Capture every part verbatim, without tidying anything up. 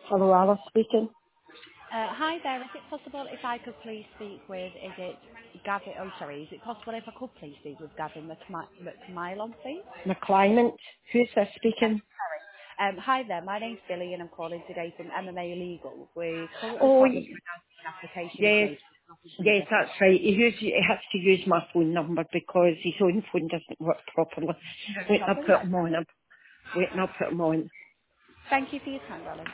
Hello, Alice speaking. Uh, Hi there. Is it possible if I could please speak with, is it Gavin? Oh, sorry. Is it possible if I could please speak with Gavin McMi- McMillan, please? McClimate. Who's this Yes, speaking? sorry. Um, Hi there. My name's Billy, and I'm calling today from M M A Legal. We currently Oh, got this y- an application you've yes, made for the office yes, reader. that's right. He, use, he has to use my phone number because his own phone doesn't work properly. No Wait, I'll problem. put That's him on. fine. him. Wait, I'll put him on. Thank you for your time, darling.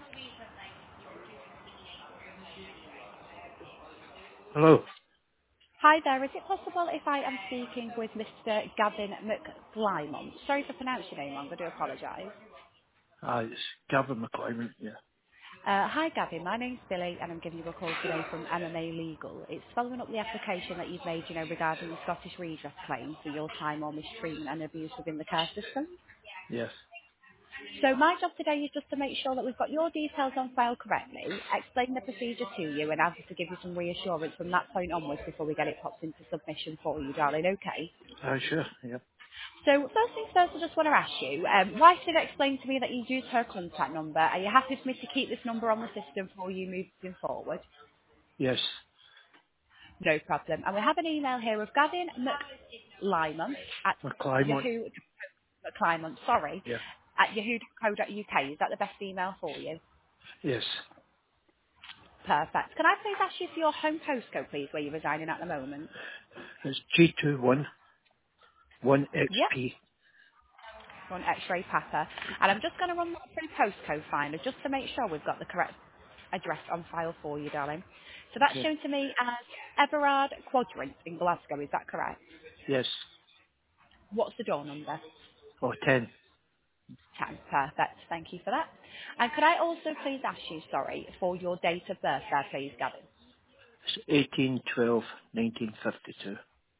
Hello. Hi there. Is it possible if I am speaking with Mister Gavin McGlymont? Sorry for pronouncing your name wrong. I do apologize. Ah, it's Gavin McClimate, yeah. Uh, Hi, Gavin. My name's Billy, and I'm giving you a call today from M M A Legal. It's following up the application that you've made, you know, regarding the Scottish redress claim for your time on mistreatment and abuse within the care system. Yes. So my job today is just to make sure that we've got your details on file correctly, explain the procedure to you, and ask you to give you some reassurance from that point onwards before we get it popped into submission for you, darling. Okay. Ah, sure, yeah. So first things first, I just want to ask you, um, wife did explain to me that you used her contact number. Are you happy for me to keep this number on the system for you moving forward? Yes. No problem. And we have an email here of Gavin McLyman at McClimate, Yahoo, McClymont, sorry, yeah. at yahoo dot co dot uk. Is that the best email for you? Yes. Perfect. Can I please ask you for your home postcode, please, where you're residing at the moment? It's G two one one Yep. X P. On X-ray Papa. And I'm just going to run that through postcode finder just to make sure we've got the correct address on file for you, darling. So that's Okay. shown to me as Everard Quadrant in Glasgow. Is that correct? Yes. What's the door number? Oh, ten. ten. Perfect. Thank you for that. And could I also please ask you, sorry, for your date of birth there, please, Gavin? It's eighteen twelve nineteen fifty two.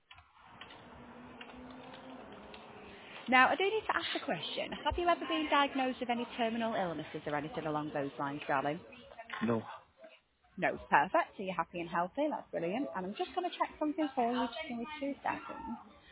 Now, I do need to ask a question. Have you ever been diagnosed with any terminal illnesses or anything along those lines, darling? No. No. Perfect. So you're happy and healthy. That's brilliant. And I'm just going to check something for you. Just give me two seconds.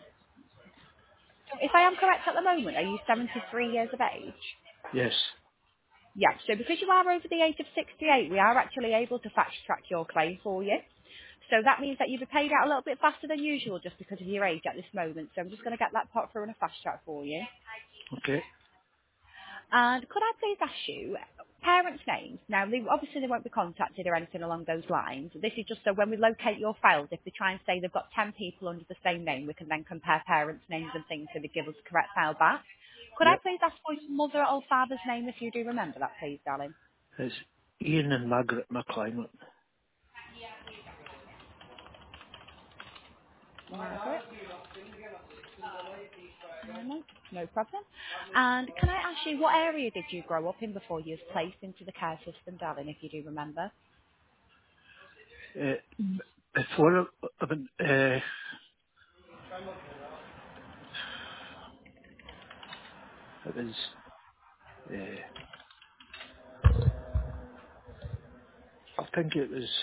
So if I am correct at the moment, are you seventy-three years of age? Yes. Yeah, so because you are over the age of sixty-eight, we are actually able to fast track your claim for you. So that means that you'll be paid out a little bit faster than usual just because of your age at this moment. So I'm just going to get that pot through in a fast track for you. Okay. And could I please ask you parents' names? Now, they, obviously they won't be contacted or anything along those lines. This is just so when we locate your files, if they try and say they've got ten people under the same name, we can then compare parents' names and things so they give us the correct file back. Could I Yep. please ask for your mother or father's name if you do remember that, please, darling? It's Ian and Margaret McClimate. Margaret. No, no problem. And can I ask you, what area did you grow up in before you was placed into the care system, darling, if you do remember? Uh, before, uh, uh, it was, uh, I think it was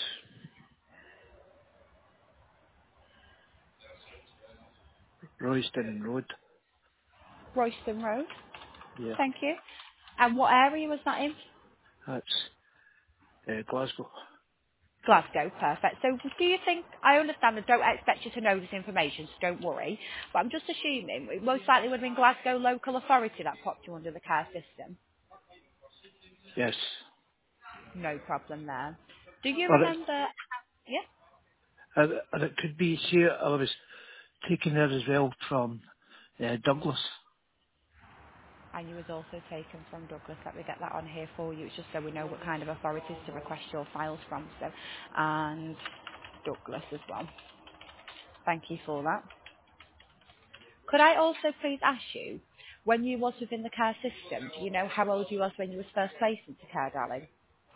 Royston Road. Royston Road. Yeah, Thank you. And what area was that in? that's uh, Glasgow. Glasgow, perfect. So do you think, I understand I don't expect you to know this information, so don't worry, but I'm just assuming it most likely would have been Glasgow local authority that popped you under the care system. Yes. No problem there. Do you Or it, remember, yeah? and and it could be, see, I was taken there as well from uh, Douglas. And you was also taken from Douglas. Let me get that on here for you. It's just so we know what kind of authorities to request your files from. So, and Douglas as well. Thank you for that. Could I also please ask you, when you was within the care system, do you know how old you was when you was first placed into care, darling?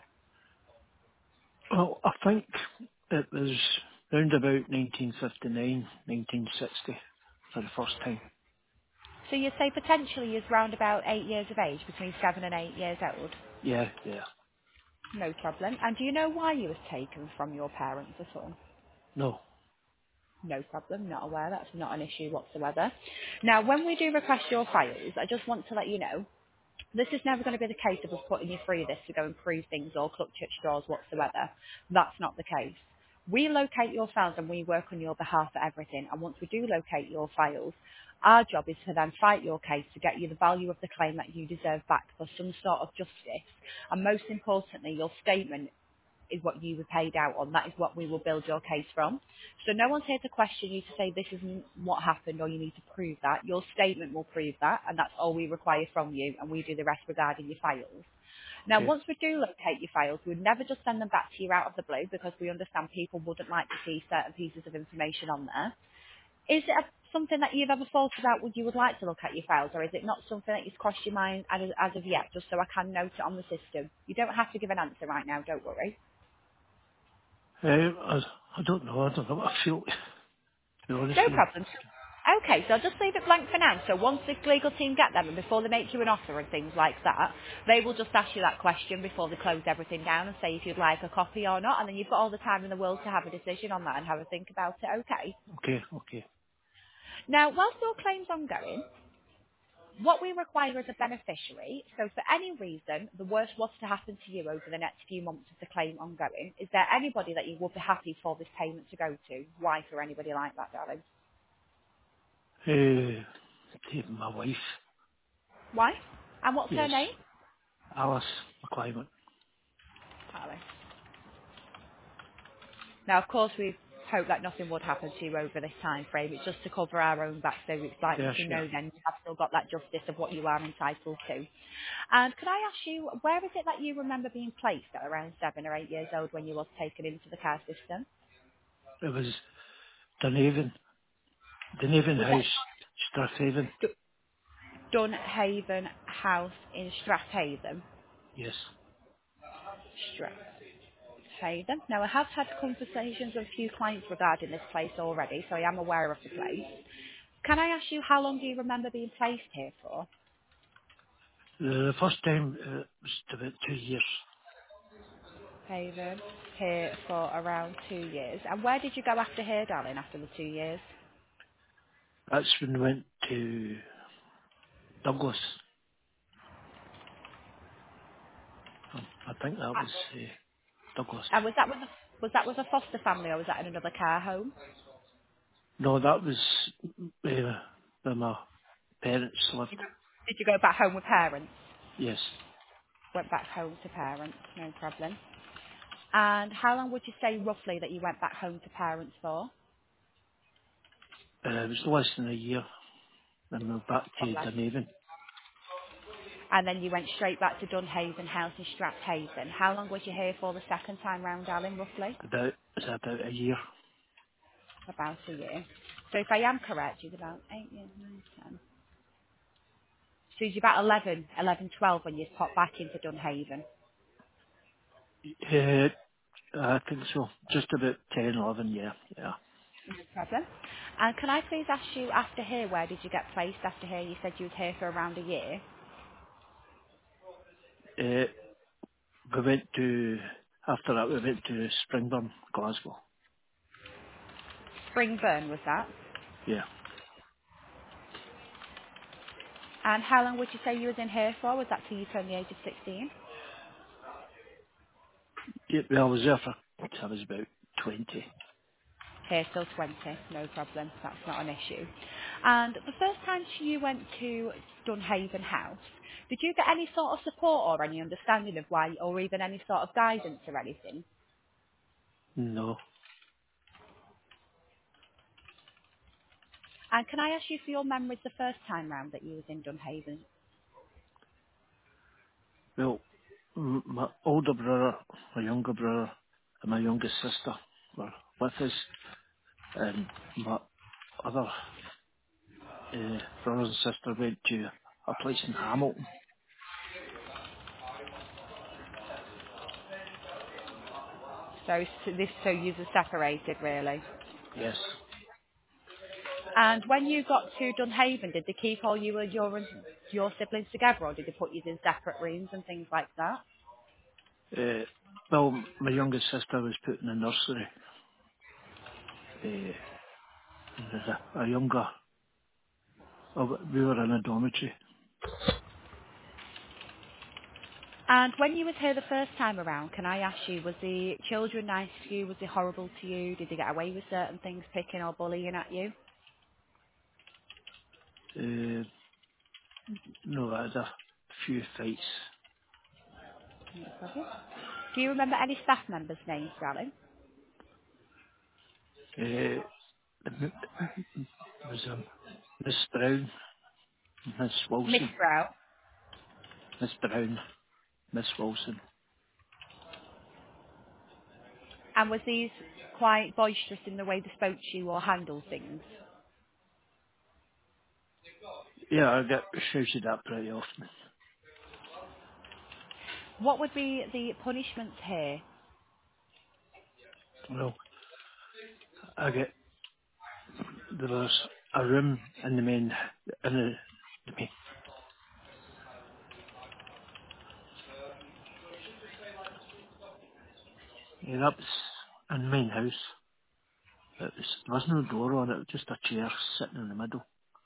Well, I think it was round about nineteen fifty-nine, nineteen sixty for the first time. So you'd say potentially you're round about eight years of age, between seven and eight years old. Yeah, yeah. No problem. And do you know why you was taken from your parents at all? No. No problem, not aware. That's not an issue whatsoever. Now, when we do request your files, I just want to let you know. This is never going to be the case of us putting you through this to go and prove things or clutch at straws whatsoever. That's not the case. We locate your files and we work on your behalf for everything. And once we do locate your files, our job is to then fight your case to get you the value of the claim that you deserve back for some sort of justice. And most importantly, your statement is what you were paid out on. That is what we will build your case from. So no one's here to question you to say this isn't what happened or you need to prove that. Your statement will prove that, and that's all we require from you, and we do the rest regarding your files. Now, Okay. once we do locate your files, we would never just send them back to you out of the blue because we understand people wouldn't like to see certain pieces of information on there. Is it a, something that you've ever thought about would you would like to look at your files, or is it not something that you've crossed your mind as, as of yet, just so I can note it on the system? You don't have to give an answer right now, don't worry. Uh, I, I don't know. I don't know what I feel, to be honest No with you. problem. Okay, so I'll just leave it blank for now. So once the legal team get them and before they make you an offer and things like that, they will just ask you that question before they close everything down and say if you'd like a copy or not, and then you've got all the time in the world to have a decision on that and have a think about it. Okay. Okay, okay. Now, whilst your claim's ongoing, what we require as a beneficiary, so for any reason the worst was to happen to you over the next few months of the claim ongoing, is there anybody that you would be happy for this payment to go to? Wife or anybody like that, darling? Uh, even my wife, Wife? And what's her yes, name? Alice McClyman. Alice. Now, of course, we hope that nothing would happen to you over this time frame. It's just to cover our own back, so it's like Yeah, to sure. know then you have still got that justice of what you are entitled to. And could I ask you, where is it that you remember being placed at around seven or eight years old when you was taken into the care system? It was Dunhaven, Dunhaven Was that House, Strathaven. D- Dunhaven House in Strathaven? Yes. Strathaven. Now, I have had conversations with a few clients regarding this place already, so I am aware of the place. Can I ask you how long do you remember being placed here for? The first time uh, was about two years. Haven, here for around two years. And where did you go after here, darling, after the two years? That's when we went to Douglas. Um, I think that was uh, Douglas. And was that with a, was that with a foster family or was that in another care home? No, that was uh, where my parents lived. Did you go back home with parents? Yes. Went back home to parents, no problem. And how long would you say roughly that you went back home to parents for? Uh, it was less than a year. Then we were back What, to lad? Dunhaven. And then you went straight back to Dunhaven House in Strathaven. How long was you here for the second time round, darling, roughly? About, it's about a year. About a year. So if I am correct, you're about eight years, nine, ten. So you're about eleven, eleven, twelve when you pop back into Dunhaven. Uh, I think so. Just about ten, eleven, yeah. Yeah. No problem. And can I please ask you, after here, where did you get placed after here? You said you was here for around a year. Uh, we went to, after that we went to Springburn, Glasgow. Springburn was that. Yeah. And how long would you say you was in here for? Was that till you turned the age of sixteen? Yeah, well, I was there for, I was about twenty. Here till twenty, no problem. That's not an issue. And the first time you went to Dunhaven House, did you get any sort of support or any understanding of why, or even any sort of guidance or anything? No. And can I ask you for your memories the first time round that you was in Dunhaven? Well, m- my older brother, my younger brother, and my youngest sister were with us, and my other uh, brother and sister went to a place in Hamilton. So, so this, so you were separated really. Yes. And when you got to Dunhaven, did they keep all you and your your siblings together, or did they put you in separate rooms and things like that? Uh, well, my youngest sister was put in a nursery. Uh, and there's a, a younger, well, we were in a dormitory. And when you was here the first time around, can I ask you, was the children nice to you? Was they horrible to you? Did they get away with certain things, picking or bullying at you? Uh, no, I had a few fights. No problem. Do you remember any staff members' names, darling? Uh, there was um, Miss Brown, Miss Miss Wilson, Brown. Miss Brown, Miss Wilson. And was these quite boisterous in the way they spoke to you or handled things? Yeah, I get shouted at pretty often. What would be the punishments here? Well, I get, there was a room in the main, in the, the main, yeah, that was in the main house. It was, there was no door on it, it was just a chair sitting in the middle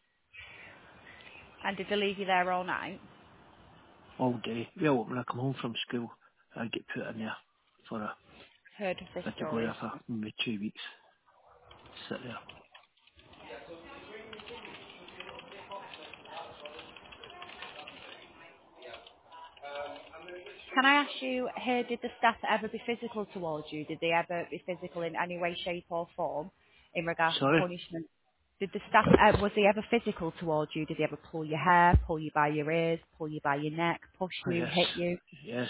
And did they leave you there all night? all day. Well, when I come home from school, I get put in there for a, Heard of this I had to go story. there for maybe two weeks, sit there. Can I ask you, here, did the staff ever be physical towards you? Did they ever be physical in any way, shape or form in regards to Sorry? punishment? Did the staff, uh, was they ever physical towards you? Did they ever pull your hair, pull you by your ears, pull you by your neck, push Oh, you, yes, hit you? yes,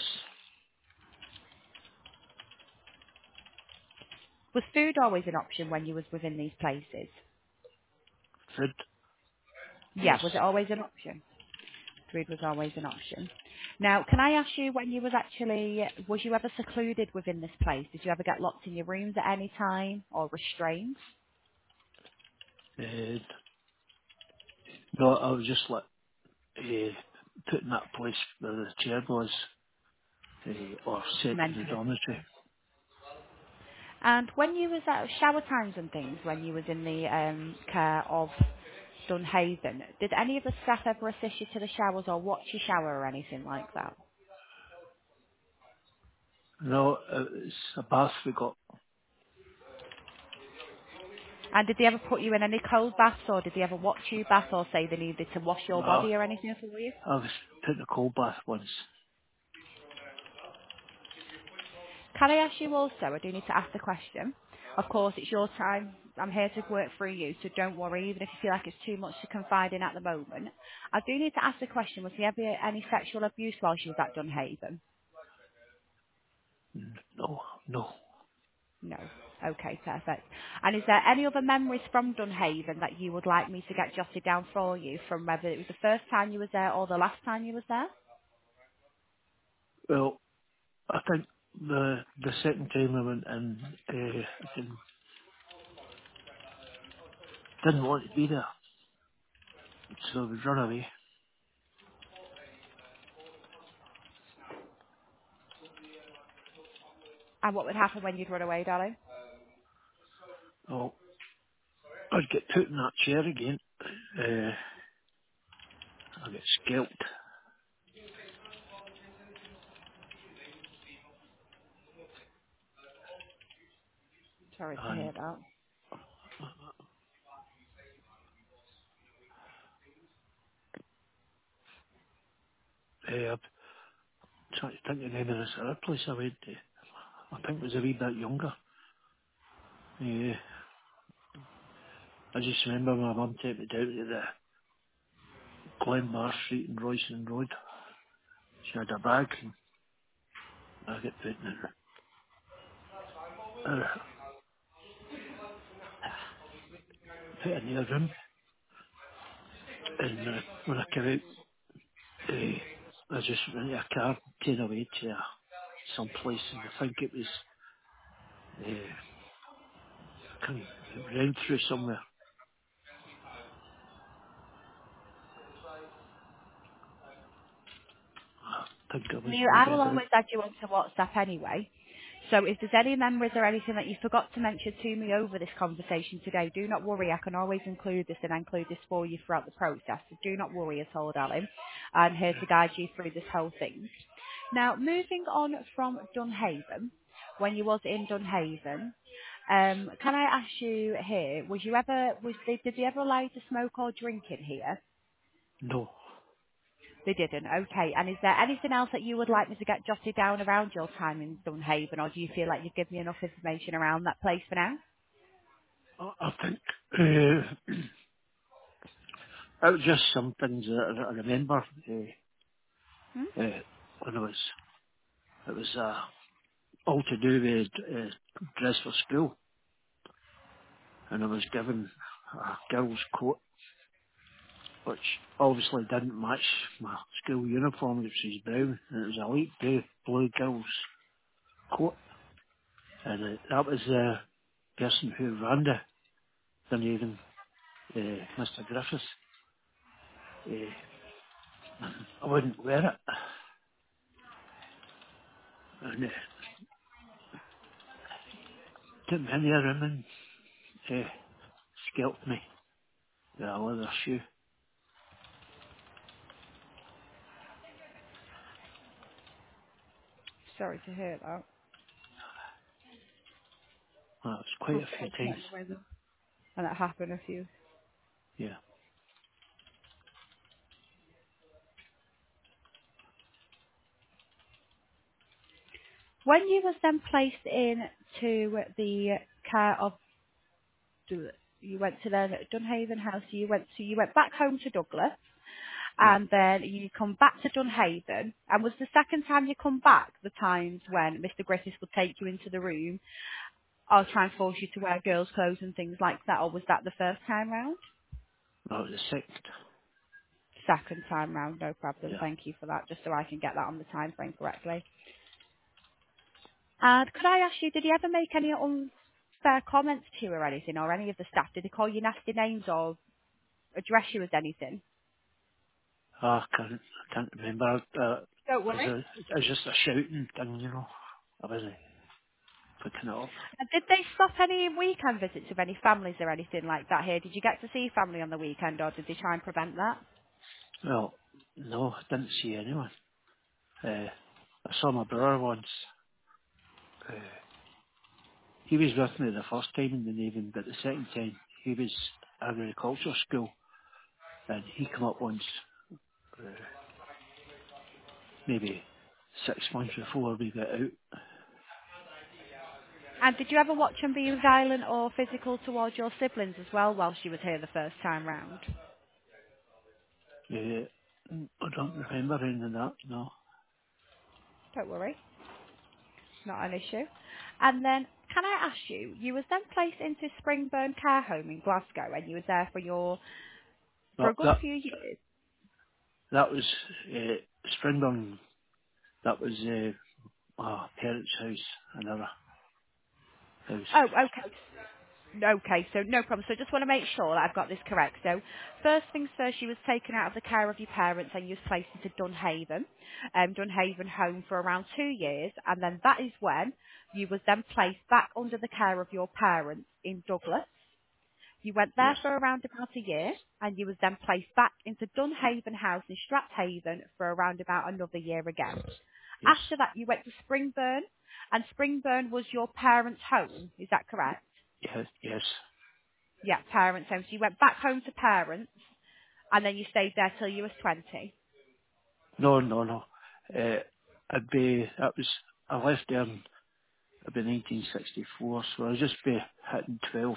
Was food always an option when you was within these places? food, Yeah, yes. was it always an option? Food was always an option. Now, can I ask you, when you was actually, was you ever secluded within this place? Did you ever get locked in your rooms at any time or restrained? Uh, no, I was just like, uh, put in that place where the chair was, uh, or set in the Mental. dormitory. And when you was at shower times and things, when you was in the um, care of Dunhaven, did any of the staff ever assist you to the showers or watch you shower or anything like that? No, it's a bath we got. And did they ever put you in any cold baths or did they ever watch you bath or say they needed to wash your Uh, body or anything for you? I was put in a cold bath once. Can I ask you also, I do need to ask the question. Of course, it's your time. I'm here to work through you, so don't worry, even if you feel like it's too much to confide in at the moment. I do need to ask the question, was there ever any sexual abuse while she was at Dunhaven? N- No, no. No. Okay, perfect. And is there any other memories from Dunhaven that you would like me to get jotted down for you from whether it was the first time you was there or the last time you was there? Well, I think the the second time I went in, uh, I didn't, didn't want to be there, so I would run away. And what would happen when you'd run away, darling? Well, I'd get put in that chair again. Uh, I'd get scalped, Sorry to and hear that. uh, I'm trying to think of the name of this other place I went to. I think it was a wee bit younger. Yeah, I just remember my mum taking me down to the Glenbar Street and Royston Road. She had a bag and I get put in a, a, put in the room. And uh, when I came out, uh, I just went to a car, taken away to uh, some place, and I think it was uh, kind of round through somewhere. I think I was You, I maybe will about. always add you onto WhatsApp anyway. So if there's any memories or anything that you forgot to mention to me over this conversation today, do not worry. I can always include this and include this for you throughout the process. So do not worry at all, darling. I'm here to guide you through this whole thing. Now, moving on from Dunhaven, when you was in Dunhaven, um, can I ask you here, was you ever, was they, did they ever allow you to smoke or drink in here? No. They didn't. Okay. And is there anything else that you would like me to get jotted down around your time in Dunhaven, or do you feel like you've given me enough information around that place for now? I, I think uh, it was just some things that I I remember uh, Hmm? uh, when I was, it was uh, all to do with uh, dress for school, and I was given a girl's coat, which obviously didn't match my school uniform, which was brown, and it was a light blue, blue girl's coat, and uh, that was the person who ran the, didn't even, uh, Mister Griffiths. Uh, I wouldn't wear it, and uh, too many of women uh, scalped me with a leather shoe. Sorry to hear that. Well, it was quite a few times. Unfortunately, with them. And that happened a few. Yeah. When you was then placed into the care of, you went to the Dunhaven house, you went to, you went back home to Douglas, Yeah. and then you come back to Dunhaven, and was the second time you come back the times when Mister Griffiths would take you into the room, or try and force you to wear girls' clothes and things like that, or was that the first time round? Well, it was the second. Second time round, no problem. Yeah. Thank you for that, just so I can get that on the time frame correctly. And could I ask you, did he ever make any unfair comments to you or anything, or any of the staff? Did they call you nasty names or address you as anything? Oh, I can't, I can't remember. Uh, Don't it, was worry. a, it was just a shouting thing, you know. I wasn't picking it up. And did they stop any weekend visits of any families or anything like that here? Did you get to see family on the weekend, or did they try and prevent that? Well, no, I didn't see anyone. Uh, I saw my brother once. Uh, he was with me the first time in the Navy, but the second time he was agriculture school, and he come up once, uh, maybe six months before we got out. And did you ever watch him being violent or physical towards your siblings as well whilst you was here the first time round? Uh, I don't remember any of that, no. Don't worry, not an issue. And then, can I ask you, you was then placed into Springburn Care Home in Glasgow, and you was there for your for But a good that, few years. that was uh, Springburn, that was uh, my parents' house, another house. Oh, okay. Okay, so no problem. So just want to make sure that I've got this correct. So first things first, you was taken out of the care of your parents and you was placed into Dunhaven, um, Dunhaven home for around two years, and then that is when you was then placed back under the care of your parents in Douglas. You went there Yes, for around about a year, and you was then placed back into Dunhaven House in Strathaven for around about another year again. yes, After that, you went to Springburn, and Springburn was your parents' home. Is that correct? yes, yes. Yeah, parents' home. So you went back home to parents, and then you stayed there till you was twenty. No, no, no. Uh, I'd be, that was, I left there in, it'd be nineteen sixty-four, so I'd just be hitting twelve.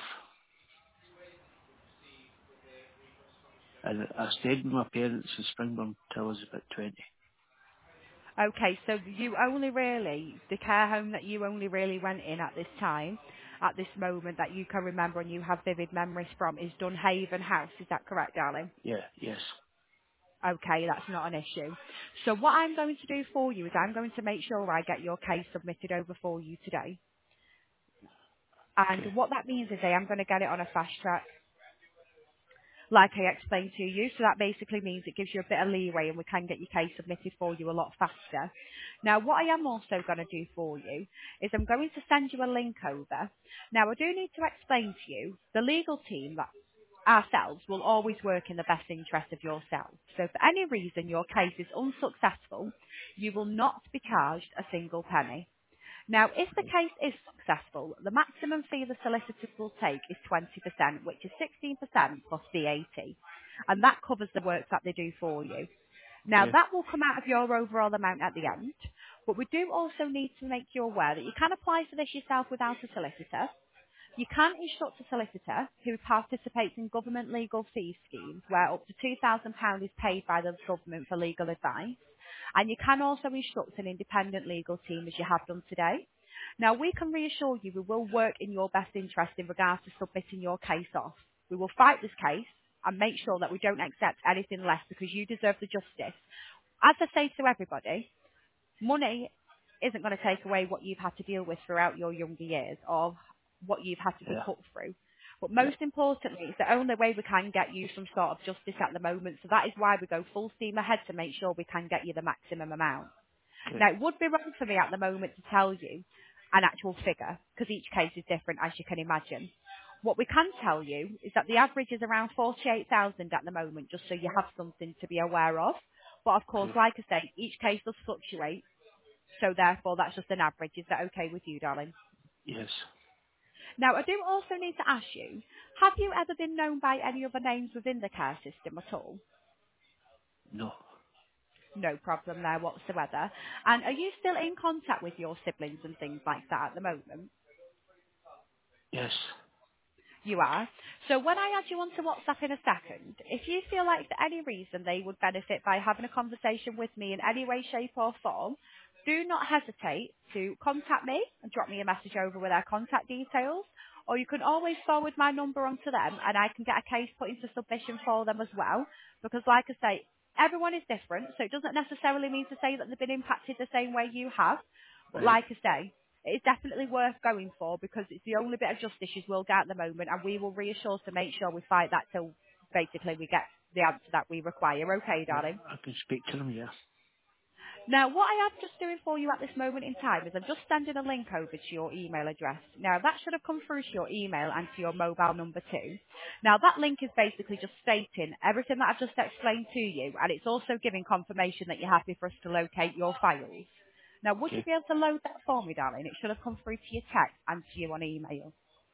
And I stayed with my parents in Springburn till I was about twenty. Okay, so you only really, the care home that you only really went in at this time, at this moment that you can remember and you have vivid memories from is Dunhaven House. Is that correct, darling? Yeah, yes. Okay, that's not an issue. So what I'm going to do for you is I'm going to make sure I get your case submitted over for you today. Okay, And what that means is I am going to get it on a fast track, like I explained to you. So that basically means it gives you a bit of leeway and we can get your case submitted for you a lot faster. Now, what I am also going to do for you is I'm going to send you a link over. Now, I do need to explain to you, the legal team that ourselves will always work in the best interest of yourself. So if for any reason your case is unsuccessful, you will not be charged a single penny. Now, if the Right. case is successful, the maximum fee the solicitors will take is twenty percent, which is sixteen percent plus V A T. And that covers the work that they do for you. Now, Yeah. that will come out of your overall amount at the end, but we do also need to make you aware that you can apply for this yourself without a solicitor. You can instruct a solicitor who participates in government legal fee schemes where up to two thousand pounds is paid by the government for legal advice. And you can also instruct an independent legal team as you have done today. Now, we can reassure you we will work in your best interest in regards to submitting your case off. We will fight this case and make sure that we don't accept anything less because you deserve the justice. As I say to everybody, money isn't going to take away what you've had to deal with throughout your younger years or what you've had to be Yeah. put through. But Yeah. most importantly, it's the only way we can get you some sort of justice at the moment. So that is why we go full steam ahead to make sure we can get you the maximum amount. Okay. Now, it would be wrong for me at the moment to tell you an actual figure because each case is different, as you can imagine. What we can tell you is that the average is around forty-eight thousand at the moment, just so you have something to be aware of. But of course, Okay. like I say, each case does fluctuate, so therefore that's just an average. Is that okay with you, darling? Yes. Now, I do also need to ask you, have you ever been known by any other names within the care system at all? No. No problem there whatsoever. And are you still in contact with your siblings and things like that at the moment? Yes. You are. So when I add you onto WhatsApp in a second, if you feel like for any reason they would benefit by having a conversation with me in any way, shape or form, do not hesitate to contact me and drop me a message over with their contact details. Or you can always forward my number onto them and I can get a case put into submission for them as well. Because like I say, everyone is different, so it doesn't necessarily mean to say that they've been impacted the same way you have. But Right. like I say, it's definitely worth going for because it's the only bit of justice you will get at the moment and we will reassure to make sure we fight that till basically we get the answer that we require. Okay, Yeah. darling? I can speak to them. Yeah. Now, what I am just doing for you at this moment in time is I'm just sending a link over to your email address. Now, that should have come through to your email and to your mobile number too. Now, that link is basically just stating everything that I've just explained to you, and it's also giving confirmation that you're happy for us to locate your files. Now, would you Okay. be able to load that for me, darling? It should have come through to your text and to you on email.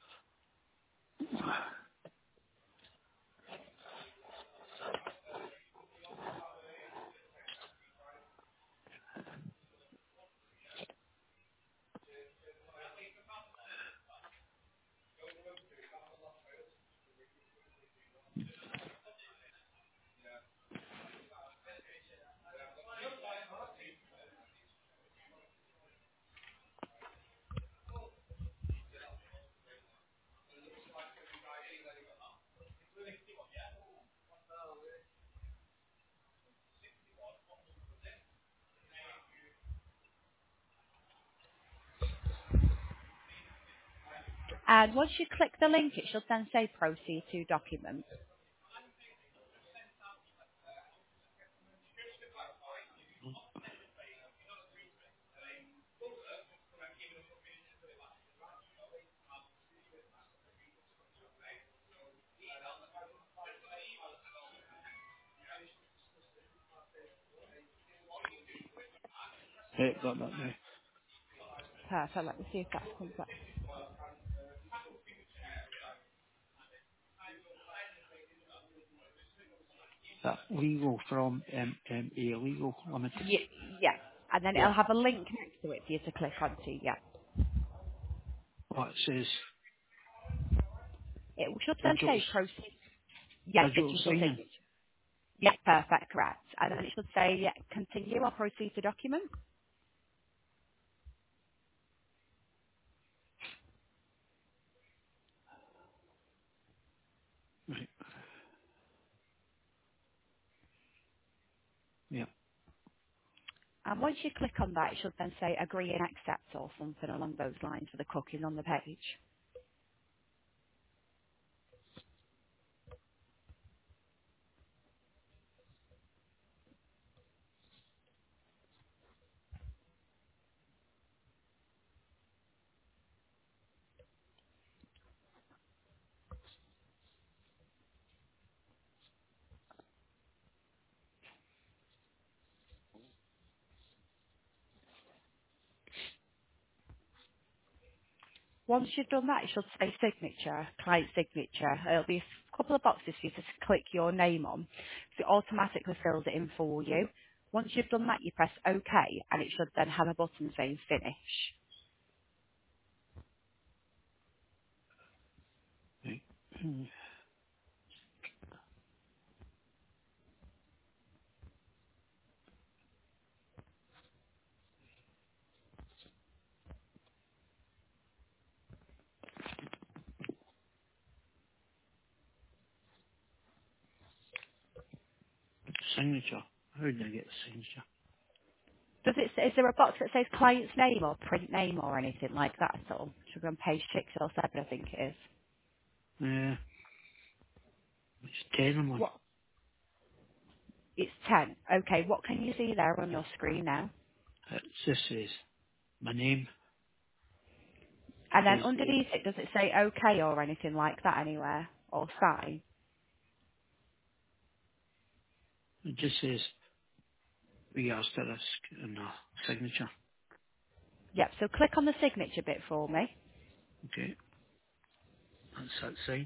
And once you click the link, it should then say proceed to document. Right. Got that now. Perfect. Let me see if that comes up. That legal from M M A Legal Limited. Yeah, yeah. And then Yeah. it'll have a link next to it for you to click onto, yeah. What it says It should then digital say proceed. Yes, digital digital signing. signature. Yeah, perfect, correct. And then it should say, yeah, continue or proceed to document. Right. Yeah. And once you click on that, it should then say agree and accept or something along those lines for the cookies on the page. Once you've done that, it should say signature, client signature. It'll be a couple of boxes for you to click your name on. So it automatically fills it in for you. Once you've done that, you press OK, and it should then have a button saying finish. Right. Hmm. Signature. How did I get the signature? Does it, is there a box that says client's name or print name or anything like that at all? Should be on page six or seven, I think it is. Uh, it's ten I'm on. What? It's ten. Okay, what can you see there on your screen now? It just says my name. And then Says the, underneath it, does it say okay or anything like that anywhere? Or sign? it just says we asterisk and a signature. Yep, so click on the signature bit for me. Okay. That's that sign.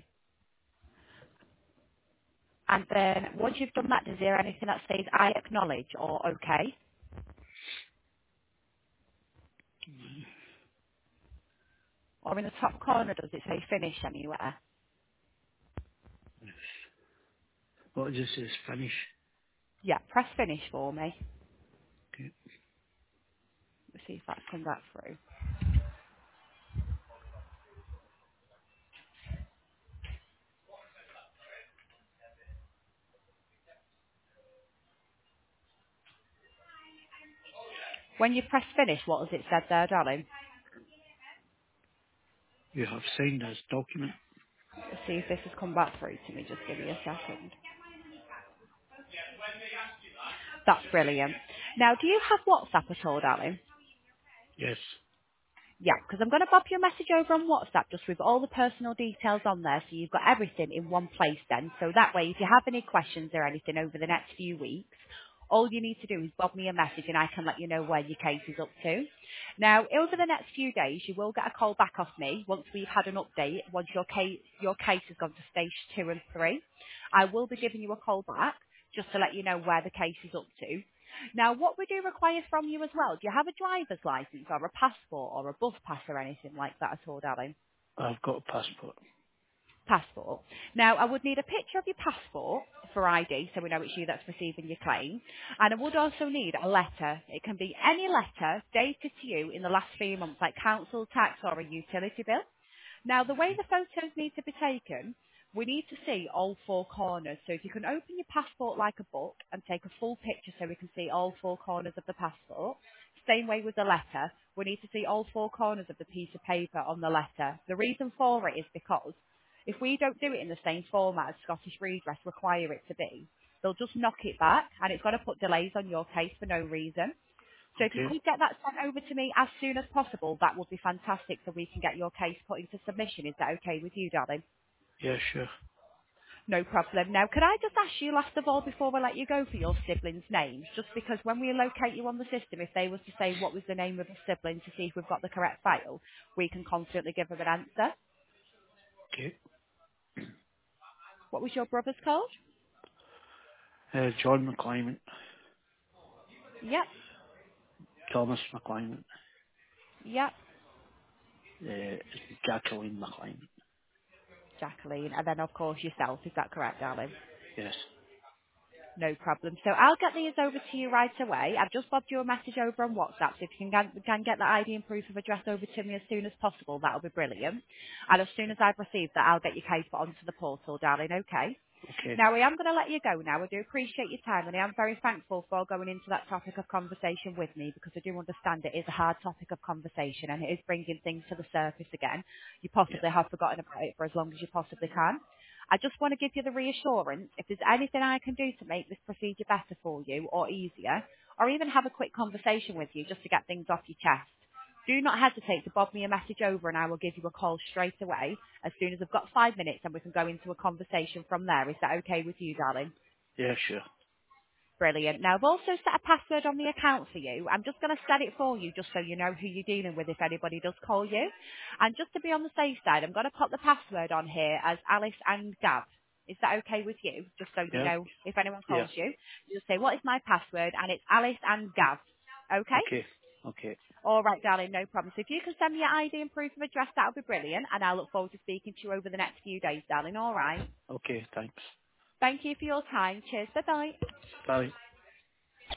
And then once you've done that, is there anything that says I acknowledge or okay? Or in the top corner, does it say finish anywhere? Well, it just says finish. Yeah, press finish for me. Okay. Let's see if that's come back through. When you press finish, what has it said there, darling? You have signed this document. Let's see if this has come back through to me. Just give me a second. That's brilliant. Now, do you have WhatsApp at all, darling? Yes. Yeah, because I'm going to pop you a message over on WhatsApp just with all the personal details on there, so you've got everything in one place then. So that way, if you have any questions or anything over the next few weeks, all you need to do is bob me a message and I can let you know where your case is up to. Now, over the next few days, you will get a call back off me once we've had an update, once your case, your case has gone to stage two and three. I will be giving you a call back just to let you know where the case is up to. Now, what we do require from you as well, do you have a driver's license or a passport or a bus pass or anything like that at all, darling? I've got a passport. Passport. Now, I would need a picture of your passport for I D, so we know it's you that's receiving your claim. And I would also need a letter. It can be any letter dated to you in the last few months, like council tax or a utility bill. Now, the way the photos need to be taken, we need to see all four corners. So if you can open your passport like a book and take a full picture so we can see all four corners of the passport. Same way with the letter, we need to see all four corners of the piece of paper on the letter. The reason for it is because if we don't do it in the same format as Scottish Redress require it to be, they'll just knock it back and it's going to put delays on your case for no reason. So if you Okay. could get that sent over to me as soon as possible, that would be fantastic so we can get your case put into submission. Is that okay with you, darling? Yeah, sure. No problem. Now, could I just ask you last of all before we let you go for your siblings' names? Just because when we locate you on the system, if they was to say what was the name of the sibling to see if we've got the correct file, we can confidently give them an answer. Okay. What was your brother's called? Uh, John McClyman. Yep, Thomas McClyman. yep. Uh, Jacqueline McClyman. Jacqueline. And then, of course, yourself. Is that correct, darling? Yes. No problem. So I'll get these over to you right away. I've just bobbed you a message over on WhatsApp. So if you can, get- can get that I D and proof of address over to me as soon as possible, that'll be brilliant. And as soon as I've received that, I'll get your case put onto the portal, darling. Okay? Okay. Now, I am going to let you go now. I do appreciate your time, and I am very thankful for going into that topic of conversation with me because I do understand it is a hard topic of conversation and it is bringing things to the surface again. You Yeah. possibly have forgotten about it for as long as you possibly can. I just want to give you the reassurance, if there's anything I can do to make this procedure better for you or easier, or even have a quick conversation with you just to get things off your chest, do not hesitate to bob me a message over and I will give you a call straight away as soon as I've got five minutes and we can go into a conversation from there. Is that okay with you, darling? Yeah, sure. Brilliant. Now, I've also set a password on the account for you. I'm just going to set it for you just so you know who you're dealing with if anybody does call you. And just to be on the safe side, I'm going to pop the password on here as Alice and Gav. Is that okay with you? Just so you Yeah. know if anyone Yeah. calls you, you just say, what is my password? And it's Alice and Gav. Okay? Okay. Okay. All right, darling, no problem. So if you can send me your I D and proof of address, that would be brilliant. And I'll look forward to speaking to you over the next few days, darling. All right. Okay. Thanks. Thank you for your time. Cheers. Bye-bye. Bye.